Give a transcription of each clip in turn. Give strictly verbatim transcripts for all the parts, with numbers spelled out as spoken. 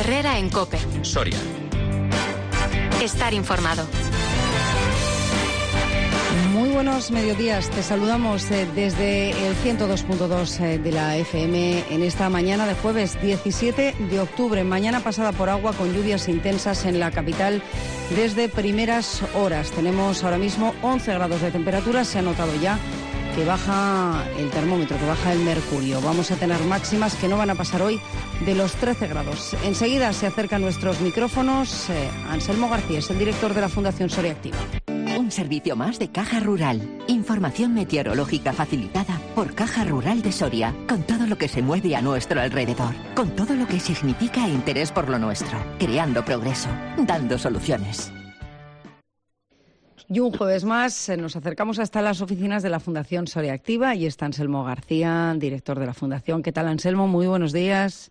Herrera en COPE. Soria. Estar informado. Muy buenos mediodías, te saludamos eh, desde el ciento dos punto dos eh, de la F M en esta mañana de jueves diecisiete de octubre, mañana pasada por agua con lluvias intensas en la capital desde primeras horas. Tenemos ahora mismo once grados de temperatura, se ha notado ya que baja el termómetro, que baja el mercurio. Vamos a tener máximas que no van a pasar hoy de los trece grados. Enseguida se acercan nuestros micrófonos. Eh, Anselmo García es el director de la Fundación Soria Activa. Un servicio más de Caja Rural. Información meteorológica facilitada por Caja Rural de Soria, con todo lo que se mueve a nuestro alrededor, con todo lo que significa interés por lo nuestro, creando progreso, dando soluciones. Y un jueves más nos acercamos hasta las oficinas de la Fundación Soria Activa y está Anselmo García, director de la Fundación. ¿Qué tal, Anselmo? Muy buenos días.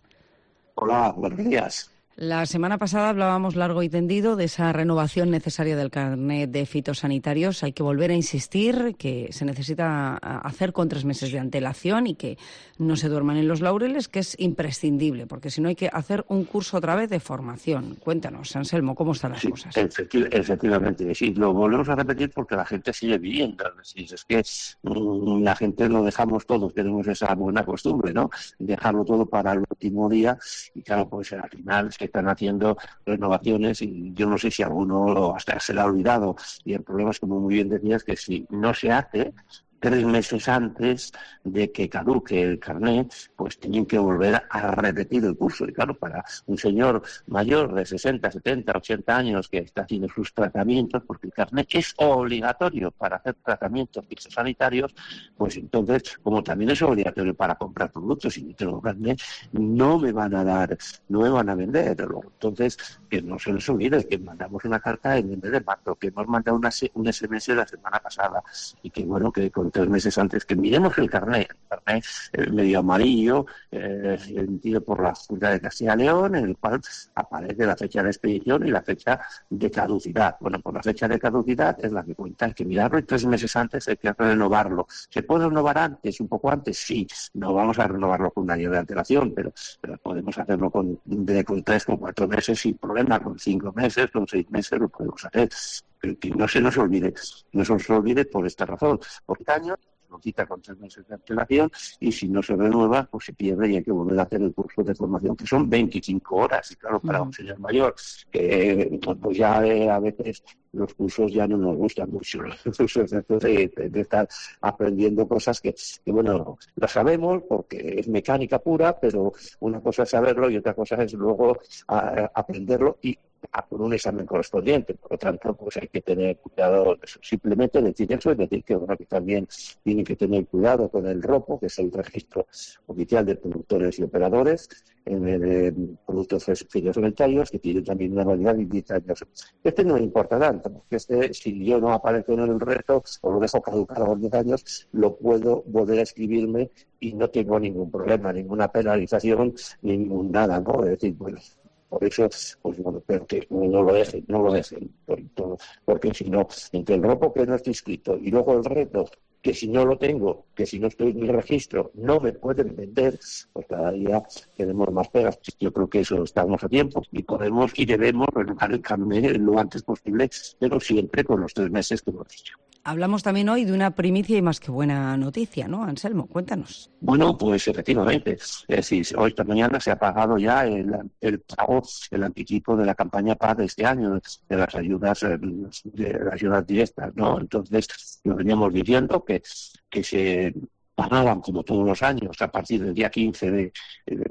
Hola, buenos días. La semana pasada hablábamos largo y tendido de esa renovación necesaria del carnet de fitosanitarios. Hay que volver a insistir que se necesita hacer con tres meses de antelación y que no se duerman en los laureles, que es imprescindible, porque si no hay que hacer un curso otra vez de formación. Cuéntanos, Anselmo, ¿cómo están las sí, cosas? Efecti- efectivamente, sí, lo volvemos a repetir porque la gente sigue viviendo. Sí, es que mmm, la gente lo dejamos todo, tenemos esa buena costumbre, ¿no? Dejarlo todo para el último día y claro, pues al final se están haciendo renovaciones y yo no sé si alguno hasta se le ha olvidado y el problema es, como muy bien decías, que si no se hace tres meses antes de que caduque el carnet, pues tienen que volver a repetir el curso. Y claro, para un señor mayor de sesenta, setenta, ochenta años que está haciendo sus tratamientos, porque el carnet es obligatorio para hacer tratamientos fitosanitarios, pues entonces, como también es obligatorio para comprar productos, si no tengo carnet, no me van a dar, no me van a vender. Entonces, que no se les olvide que mandamos una carta en el mes de marzo, que hemos mandado una, un S M S la semana pasada, y que bueno, que con tres meses antes que miremos el carnet, el carnet eh, medio amarillo, eh, emitido por la Junta de Castilla y León, en el cual aparece la fecha de expedición y la fecha de caducidad. Bueno, pues la fecha de caducidad es la que cuenta, hay que mirarlo y tres meses antes hay que renovarlo. ¿Se puede renovar antes, un poco antes? Sí, no vamos a renovarlo con un año de antelación, pero, pero podemos hacerlo con, de, con tres, con cuatro meses sin problema, con cinco meses, con seis meses lo podemos hacer. Pero que no se nos olvide, no se nos olvide por esta razón, porque año lo quita con tres meses de antelación y si no se renueva, pues se pierde y hay que volver a hacer el curso de formación, que son veinticinco horas, y claro, para uh-huh. un señor mayor, que pues ya eh, a veces los cursos ya no nos gustan mucho, los cursos de, de, de estar aprendiendo cosas que, que, bueno, las sabemos porque es mecánica pura, pero una cosa es saberlo y otra cosa es luego a, a aprenderlo y a por un examen correspondiente. Por lo tanto, pues hay que tener cuidado. Simplemente decir eso es decir que, bueno, que también tienen que tener cuidado con el ROPO, que es el registro oficial de productores y operadores en el, en productos fitosanitarios, que tiene también una validad de diez años. Este no me importa tanto, porque este, si yo no aparezco en el reto o lo dejo caducar a los diez años, lo puedo volver a escribirme y no tengo ningún problema, ninguna penalización, ningún nada, ¿no? Es decir, bueno, por eso, pues bueno, pero que no lo dejen, no lo dejen, porque si no, entre el ropo que no estoy inscrito y luego el reto, que si no lo tengo, que si no estoy en el registro, no me pueden vender, pues cada día tenemos más pegas. Yo creo que eso estamos a tiempo y podemos y debemos renovar el carnet lo antes posible, pero siempre con los tres meses que hemos dicho. Hablamos también hoy de una primicia y más que buena noticia, ¿no, Anselmo? Cuéntanos. Bueno, pues efectivamente. Es decir, hoy esta mañana se ha pagado ya el, el pago, el anticipo de la campaña Paz de este año, de las ayudas, de las ayudas directas, ¿no? Entonces, lo veníamos diciendo que, que se pagaban como todos los años a partir del día quince de, de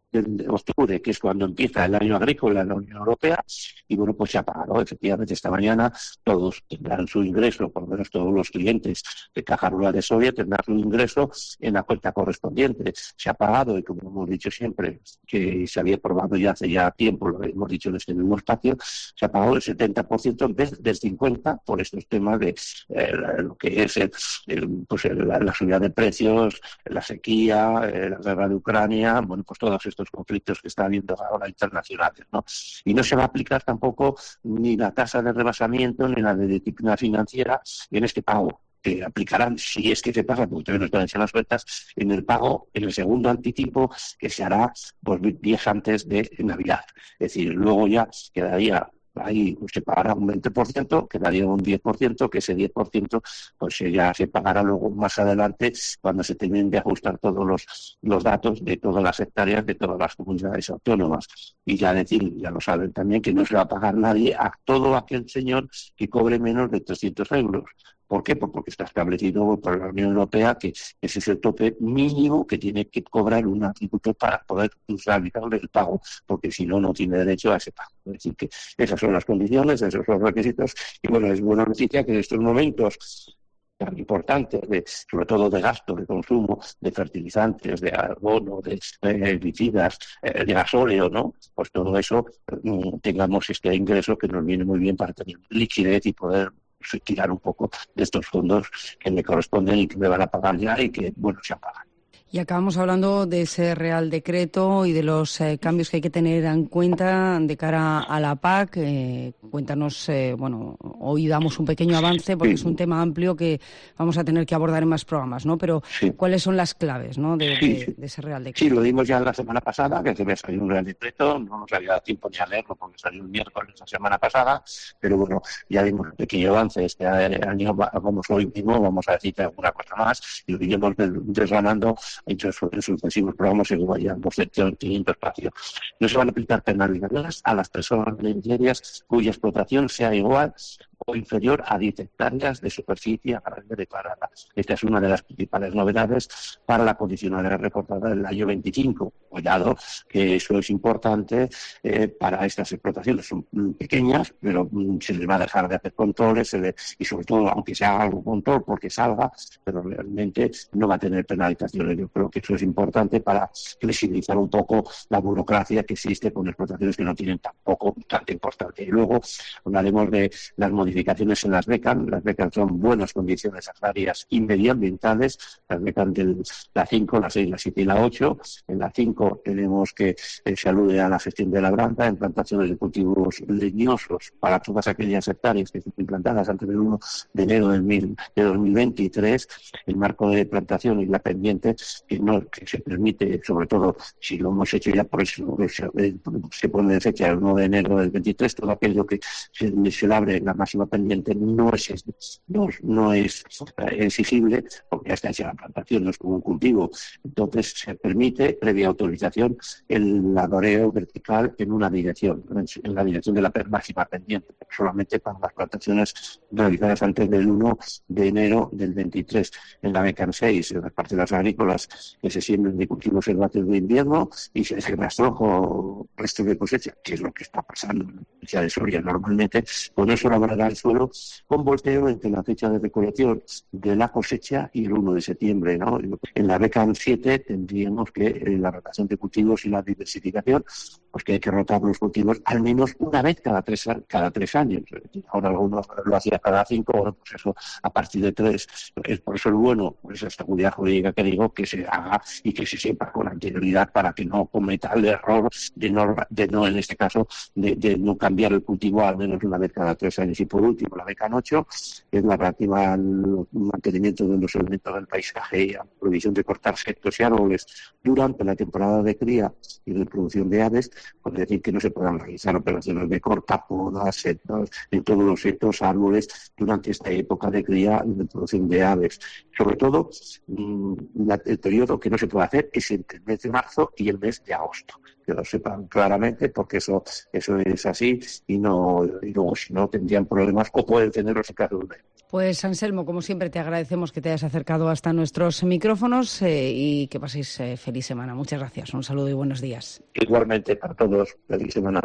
de octubre, que es cuando empieza el año agrícola en la Unión Europea, y bueno, pues se ha pagado. Efectivamente, esta mañana todos tendrán su ingreso, por lo menos todos los clientes de Caja Rural de Soria tendrán su ingreso en la cuenta correspondiente. Se ha pagado, y como hemos dicho siempre, que se había aprobado ya hace ya tiempo, lo hemos dicho en este mismo espacio, se ha pagado el setenta por ciento en vez del cincuenta por ciento por estos temas de eh, lo que es el, el, pues el, la, la subida de precios, la sequía, eh, la guerra de Ucrania, bueno, pues todos estos conflictos que está habiendo ahora internacionales, ¿no? Y no se va a aplicar tampoco ni la tasa de rebasamiento ni la de disciplina financiera en este pago. que aplicarán, si es que se pasa, porque todavía no están hechas las cuentas, en el pago, en el segundo anticipo que se hará pues días antes de Navidad. Es decir, luego ya quedaría ahí, se pagará un veinte por ciento, quedaría un diez por ciento, que ese diez por ciento pues ya se pagará luego más adelante cuando se terminen de ajustar todos los, los datos de todas las hectáreas de todas las comunidades autónomas. Y ya decir, ya lo saben también, que no se va a pagar nadie a todo aquel señor que cobre menos de trescientos euros. ¿Por qué? Pues porque está establecido por la Unión Europea que ese es el tope mínimo que tiene que cobrar un agricultor para poder realizarle el pago, porque si no, no tiene derecho a ese pago. Es decir, que esas son las condiciones, esos son los requisitos, y bueno, es buena noticia que en estos momentos tan importantes, de, sobre todo de gasto, de consumo, de fertilizantes, de abono, de herbicidas, eh, de gasóleo, ¿no? Pues todo eso mm, tengamos este ingreso que nos viene muy bien para tener liquidez y poder retirar un poco de estos fondos que me corresponden y que me van a pagar ya y que, bueno, se pagan. Y acabamos hablando de ese Real Decreto y de los eh, cambios que hay que tener en cuenta de cara a la P A C. Eh, cuéntanos, eh, bueno, hoy damos un pequeño avance porque sí. Es un tema amplio que vamos a tener que abordar en más programas, ¿no? Pero, sí. ¿Cuáles son las claves, ¿no? de, sí, de, sí. de ese Real Decreto? Sí, lo dimos ya la semana pasada, que se había salido un Real Decreto, no nos había dado tiempo ni a leerlo porque salió un miércoles la semana pasada, pero bueno, ya dimos un pequeño avance. Este año, vamos hoy mismo, vamos a decir alguna cosa más y lo iremos desgranando en sucesivos programas según vayamos teniendo espacio. No se van a aplicar penalizaciones a las personas beneficiarias cuya explotación sea igual o inferior a diez hectáreas de superficie agraria declarada. Esta es una de las principales novedades para la condicionalidad reportada del año veinticinco. Cuidado, que eso es importante eh, para estas explotaciones. Son pequeñas, pero mm, se les va a dejar de hacer controles se le, y sobre todo, aunque se haga algún control porque salga, pero realmente no va a tener penalizaciones. Yo creo que eso es importante para flexibilizar un poco la burocracia que existe con explotaciones que no tienen tampoco tanta importancia. Y luego hablaremos de las modificaciones en las becas. Las becas son buenas condiciones agrarias y medioambientales. Las becas de la cinco, la seis, la siete y la ocho. En la cinco tenemos que eh, se alude a la gestión de labranza en plantaciones de cultivos leñosos para todas aquellas hectáreas que estén implantadas antes del primero de enero del mil, de dos mil veintitrés. El marco de plantación y la pendiente que no que se permite, sobre todo si lo hemos hecho ya por eso se, se pone de fecha el uno de enero del veintitrés, todo aquello que se, se le abre la máxima pendiente no es no, no es exigible porque ya está hecha la plantación, no es como un cultivo. Entonces se permite, previa autorización, el ladoreo vertical en una dirección, en la dirección de la máxima pendiente, solamente para las plantaciones realizadas antes del uno de enero del veintitrés. En la Becan seis, en las parcelas agrícolas que se siembren de cultivos herbáceos de invierno y se deje rastrojo resto de cosecha, que es lo que está pasando en la provincia de Soria normalmente, con eso labrará el suelo con volteo entre la fecha de recolección de la cosecha y el uno de septiembre, ¿no? En la Becan siete tendríamos que en la rotación de cultivos y la diversificación, pues que hay que rotar los cultivos al menos una vez cada tres cada tres años. Ahora algunos lo hacía cada cinco, bueno, pues eso a partir de tres. Es por eso es bueno, pues esa seguridad jurídica que digo, que se haga y que se sepa con anterioridad para que no cometa el error de no, de no en este caso, de, de no cambiar el cultivo al menos una vez cada tres años. Y por último, la Becan ocho, que es la relativa al mantenimiento de los elementos del paisaje y a la prohibición de cortar sectos y árboles durante la temporada de cría y de producción de aves, pues decir que no se puedan realizar operaciones de corta, poda, sectos, en todos los sectos, árboles, durante esta época de cría y de producción de aves. Sobre todo, mmm, la, el periodo que no se puede hacer es entre el mes de marzo y el mes de agosto. Que lo sepan claramente, porque eso eso es así y no y luego si no tendrían problemas o pueden tenerlos en caso de. Pues Anselmo, como siempre te agradecemos que te hayas acercado hasta nuestros micrófonos eh, y que paséis eh, feliz semana. Muchas gracias, un saludo y buenos días. Igualmente para todos, feliz semana.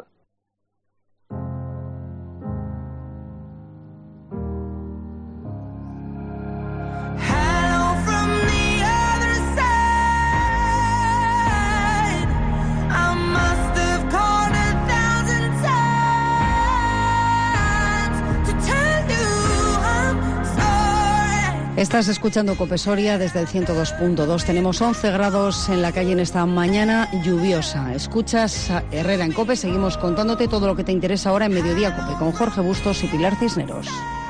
Estás escuchando COPE Soria desde el ciento dos punto dos. Tenemos once grados en la calle en esta mañana lluviosa. Escuchas a Herrera en COPE. Seguimos contándote todo lo que te interesa ahora en Mediodía COPE con Jorge Bustos y Pilar Cisneros.